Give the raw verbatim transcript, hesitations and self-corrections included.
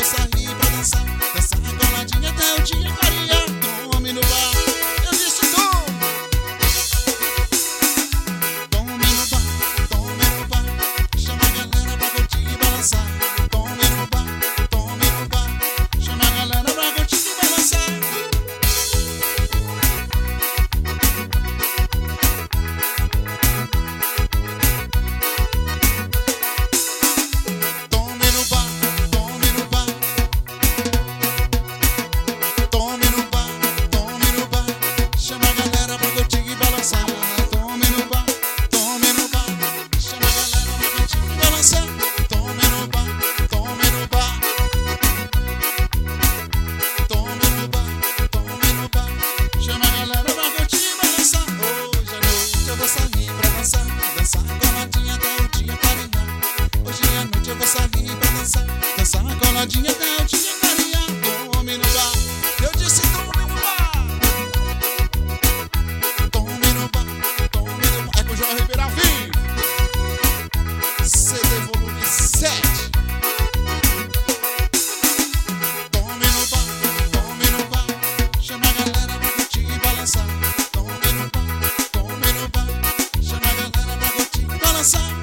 vou sair pra dançar. Dançar coladinha até o dia clarear. Tome no bar, eu disse tome. Tome no bar, tome no bar. Chama a galera pra curtir e balançar. Tome no bar, tome no bar. Chama a galera pra curtir e balançar. Tome no bar, tome no bar. Tome no bar, tome no bar. Chama a galera pra curtir e balançar. Tome no bar, tome no bar. Chama a galera pra curtir e balançar. Tome no bar, tome no bar. Tome no bar, tome no bar. Chama a galera pra curtir e balançar. Hoje à noite eu vou sair pra dançar. Dançar coladinha até o dia clarear. Hoje à noite eu vou sair pra dançar. Dançar coladinha até o dia clarear. Tome no bar, eu disse tome no bar. Tome no bar, tome no bar. É com o João Ribeiro ao vivo. C D volume sete. Tome no bar, tome no bar. Chama a galera pra curtir e balançar. Tome no bar, tome no bar. Chama a galera pra curtir e balançar.